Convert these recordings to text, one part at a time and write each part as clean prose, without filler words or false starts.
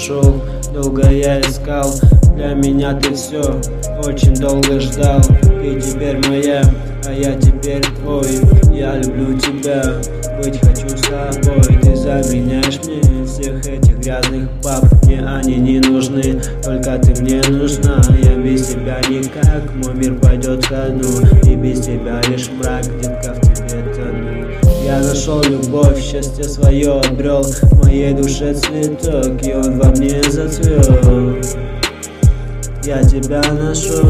нашел, долго я искал. Для меня ты все, очень долго ждал. Ты теперь моя, а я теперь твой. Я люблю тебя, быть хочу с тобой. Ты заменяешь мне всех этих грязных баб. Мне они не нужны, только ты мне нужна. Я без тебя никак, мой мир пойдет ко дну. И без тебя лишь мрак, детка, в тебе тону. Я нашел любовь, счастье свое обрел. В моей душе цветок, и он во мне зацвел. Я тебя нашел.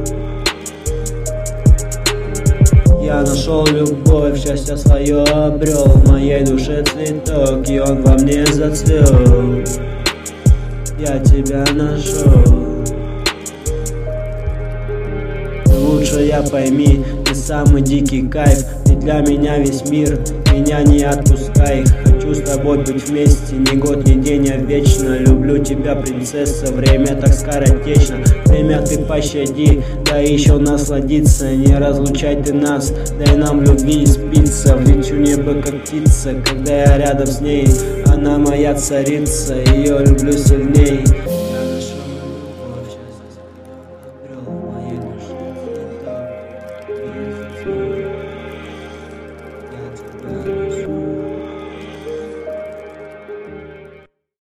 Я нашел любовь, счастье свое обрел. В моей душе цветок, и он во мне зацвел. Я тебя нашел. Лучше я пойми, ты самый дикий кайф. Ты для меня весь мир, меня не отпускай. Хочу с тобой быть вместе, ни год, ни день, а вечно. Люблю тебя, принцесса, время так скоротечно. Время ты пощади, да еще насладиться. Не разлучай ты нас, дай нам любви не спиться. Влечу небо как птица, когда я рядом с ней. Она моя царица, ее люблю сильней.